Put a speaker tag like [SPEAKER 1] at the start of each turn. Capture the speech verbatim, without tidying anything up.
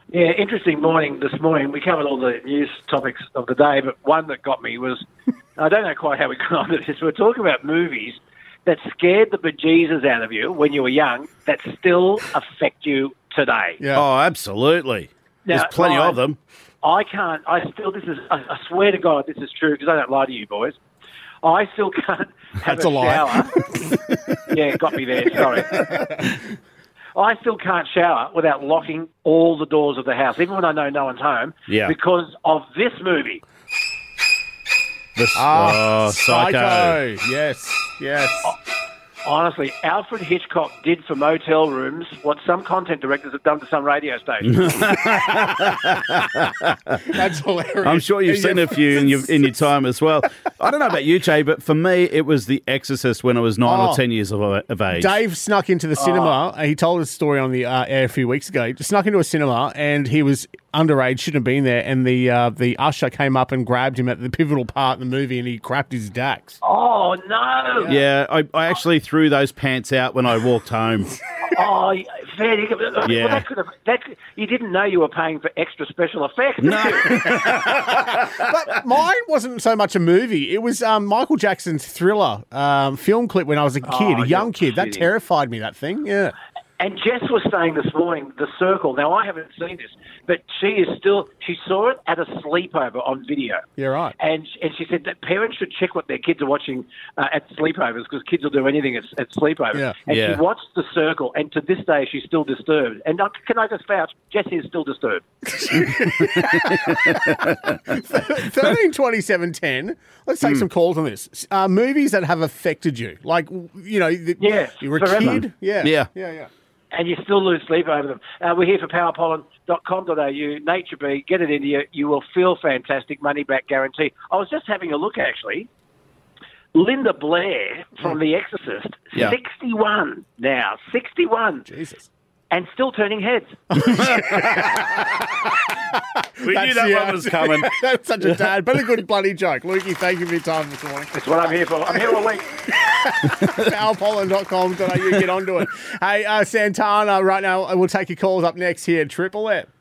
[SPEAKER 1] Yeah, interesting morning this morning. We covered all the news topics of the day, but one that got me was, I don't know quite how we got onto this, we're talking about movies that scared the bejesus out of you when you were young that still affect you today.
[SPEAKER 2] Yeah.
[SPEAKER 3] Oh, absolutely.
[SPEAKER 1] Now,
[SPEAKER 3] There's plenty
[SPEAKER 1] Ryan,
[SPEAKER 3] of them.
[SPEAKER 1] I can't, I still, this is, I, I swear to God this is true because I don't lie to you boys. I still can't have
[SPEAKER 2] That's
[SPEAKER 1] a,
[SPEAKER 2] a lie.
[SPEAKER 1] shower. Yeah, it got me there, sorry. I still can't shower without locking all the doors of the house, even when I know no one's home,
[SPEAKER 3] Yeah.
[SPEAKER 1] because of this movie.
[SPEAKER 3] The,
[SPEAKER 2] Ah,
[SPEAKER 3] oh, Psycho.
[SPEAKER 2] Yes, yes.
[SPEAKER 1] Honestly, Alfred Hitchcock did for motel rooms what some content directors have done to some radio stations.
[SPEAKER 2] That's hilarious.
[SPEAKER 3] I'm sure you've seen a few in your in your time as well. I don't know about you, Jay, but for me, it was The Exorcist when I was nine
[SPEAKER 2] Oh.
[SPEAKER 3] or ten years of, of age.
[SPEAKER 2] Dave snuck into the cinema. Uh, He told us a story on the uh, air a few weeks ago. He snuck into a cinema and he was underage, shouldn't have been there. And the uh, the usher came up and grabbed him at the pivotal part in the movie, and he crapped his dax.
[SPEAKER 1] Oh, no.
[SPEAKER 3] Yeah, I, I actually threw those pants out when I walked home.
[SPEAKER 1] Oh, fair dinkum. Well,
[SPEAKER 3] Yeah.
[SPEAKER 1] that could have, that, could- you didn't know you were paying for extra special effects.
[SPEAKER 3] No.
[SPEAKER 2] But mine wasn't so much a movie. It was um, Michael Jackson's Thriller um, film clip when I was a kid,
[SPEAKER 1] Oh,
[SPEAKER 2] a young
[SPEAKER 1] you're
[SPEAKER 2] kid. That
[SPEAKER 1] kidding.
[SPEAKER 2] terrified me, that thing. Yeah.
[SPEAKER 1] And Jess was saying this morning, The Circle. Now, I haven't seen this, but she is still, she saw it at a sleepover on video.
[SPEAKER 2] You're right.
[SPEAKER 1] And and she said that parents should check what their kids are watching uh, at sleepovers because kids will do anything at, at sleepovers.
[SPEAKER 2] Yeah.
[SPEAKER 1] And
[SPEAKER 3] Yeah.
[SPEAKER 1] she watched The Circle, and to this day, she's still disturbed. And uh, can I just vouch, Jessie is still disturbed.
[SPEAKER 2] thirteen twenty seven ten. Let's
[SPEAKER 1] Hmm.
[SPEAKER 2] take some calls on this. Uh, movies that have affected you. Like, you know, the,
[SPEAKER 1] Yeah,
[SPEAKER 2] you were a
[SPEAKER 1] forever.
[SPEAKER 2] kid. Yeah.
[SPEAKER 3] Yeah.
[SPEAKER 2] Yeah, yeah.
[SPEAKER 1] And you still lose sleep over them. Uh, we're here for power pollen dot com dot a u. Nature Bee, get it into you. You will feel fantastic. Money back guarantee. I was just having a look, actually. Linda Blair from The Exorcist,
[SPEAKER 3] Yeah.
[SPEAKER 1] sixty-one now. sixty-one.
[SPEAKER 2] Jesus.
[SPEAKER 1] And still turning heads.
[SPEAKER 3] We knew
[SPEAKER 2] That's-
[SPEAKER 3] that
[SPEAKER 2] yeah.
[SPEAKER 3] one was coming.
[SPEAKER 2] That's such a dad, but a good bloody joke. Lukey, thank you for your time this morning.
[SPEAKER 1] That's what I'm here for. I'm here all week.
[SPEAKER 2] power pollen dot com dot a u, get onto it. Hey, uh, Santana, right now, we'll take your calls up next here. Triple M.